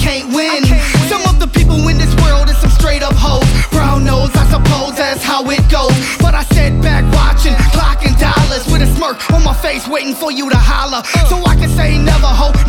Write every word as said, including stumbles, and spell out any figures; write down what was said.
can't win. Some of the people in this world is some straight up hoes. Brown nose, I suppose that's how it goes. But I sat back watching, clocking dollars with a smirk on my face, waiting for you to holler, so I can say never, ho.